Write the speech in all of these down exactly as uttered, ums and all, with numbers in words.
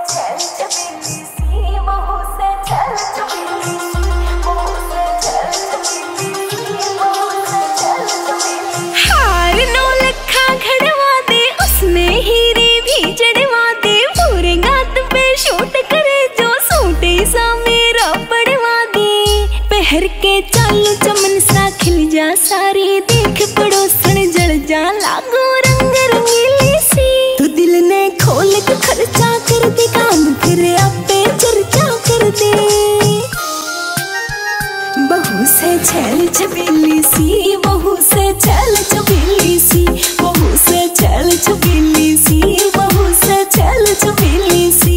हर के चालू चमन सा खिल जा सारी देख पड़ोसन जल जा लागो रंग रंगीली सी तू दिल ने खोल के खर्चा कर दे काम फिर आपे चर्चा कर दे बहू से छैल छबीली सी बहू से छैल छबीली सी बहू से छैल छबीली सी बहू से छैल छबीली सी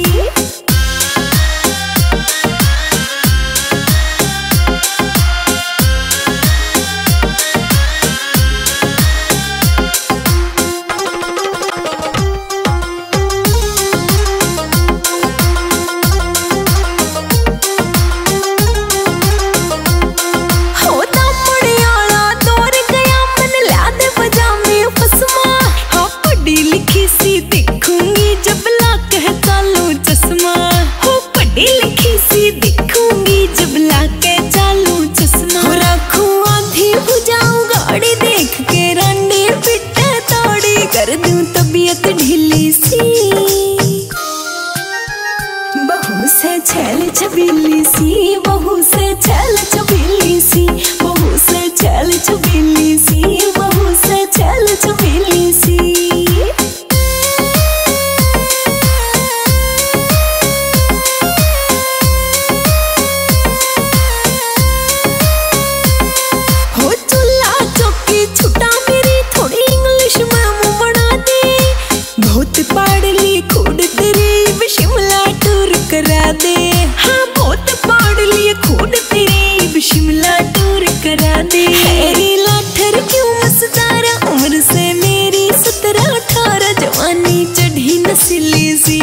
कर दूं तबीयत ढीली सी बहू से छैल छबीली सी बहू से छैल छबीली सी बहू से छैल छबीली सी बहू से छैल छबीली सी हो चूल्हा चौकी छुटा मेरी थोड़ी इंग्लिश में बहुत पढ़ ली खूड तेरी शिमला टूर करा दे हाँ बहुत पढ़ ली खूड तेरी शिमला टूर करा दे मेरी लाठर क्यों मस्तारा उम्र से मेरी सत्रह अठारह जवानी चढ़ी नस्ली सी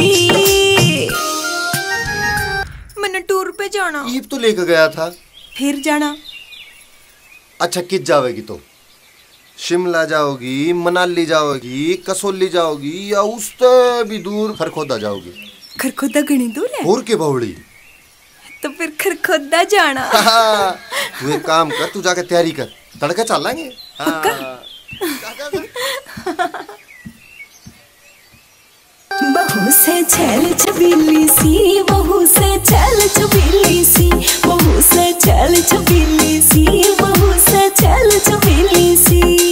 मैंने टूर पे जाना ईब तो लेकर गया था फिर जाना अच्छा किस जावेगी तो शिमला जाओगी मनाली जाओगी कसौली जाओगी या उससे भी दूर खरखोदा जाओगी खरखोदा घनी दूर है और के बावड़ी तो फिर खरखोदा जाना तू एक काम कर तू जाके तैयारी कर तड़का चल लेंगे बहू से छैल छबीली सी बहू से छैल छबीली सी बहू से छैल छबीली सी बहू से छैल छबीली सी